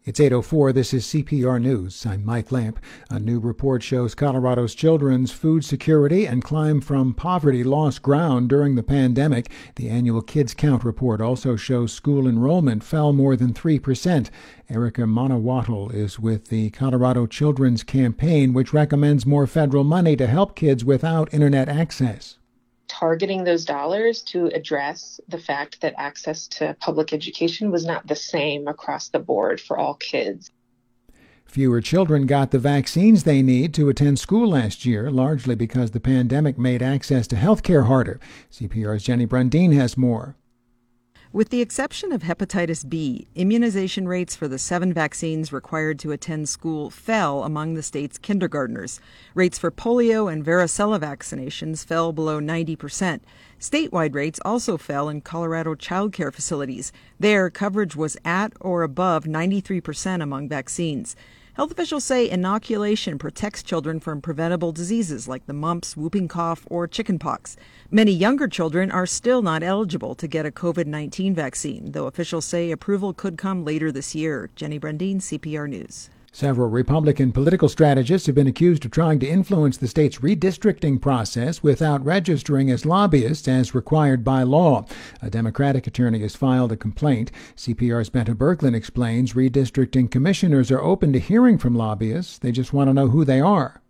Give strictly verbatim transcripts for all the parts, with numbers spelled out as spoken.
It's eight oh four. This is C P R News. I'm Mike Lamp. A new report shows Colorado's children's food security and climb from poverty lost ground during the pandemic. The annual Kids Count report also shows school enrollment fell more than three percent. Erica Monowattle is with the Colorado Children's Campaign, which recommends more federal money to help kids without internet access. Targeting those dollars to address the fact that access to public education was not the same across the board for all kids. Fewer children got the vaccines they need to attend school last year, largely because the pandemic made access to health care harder. C P R's Jenny Brundin has more. With the exception of hepatitis B, immunization rates for the seven vaccines required to attend school fell among the state's kindergartners. Rates for polio and varicella vaccinations fell below ninety percent. Statewide rates also fell in Colorado child care facilities. There, coverage was at or above ninety-three percent among vaccines. Health officials say inoculation protects children from preventable diseases like the mumps, whooping cough, or chickenpox. Many younger children are still not eligible to get a covid nineteen vaccine, though officials say approval could come later this year. Jenny Brundin, C P R News. Several Republican political strategists have been accused of trying to influence the state's redistricting process without registering as lobbyists as required by law. A Democratic attorney has filed a complaint. C P R's Benta Berglund explains redistricting commissioners are open to hearing from lobbyists. They just want to know who they are.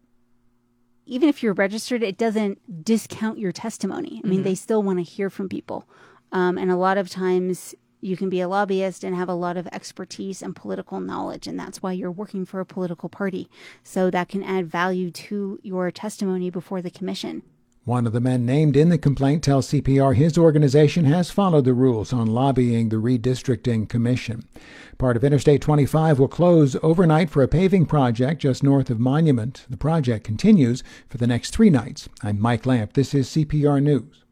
Even if you're registered, it doesn't discount your testimony. I mean, mm-hmm. They still want to hear from people. Um, and a lot of times you can be a lobbyist and have a lot of expertise and political knowledge, and that's why you're working for a political party. So that can add value to your testimony before the commission. One of the men named in the complaint tells C P R his organization has followed the rules on lobbying the redistricting commission. Part of Interstate twenty-five will close overnight for a paving project just north of Monument. The project continues for the next three nights. I'm Mike Lamp. This is C P R News.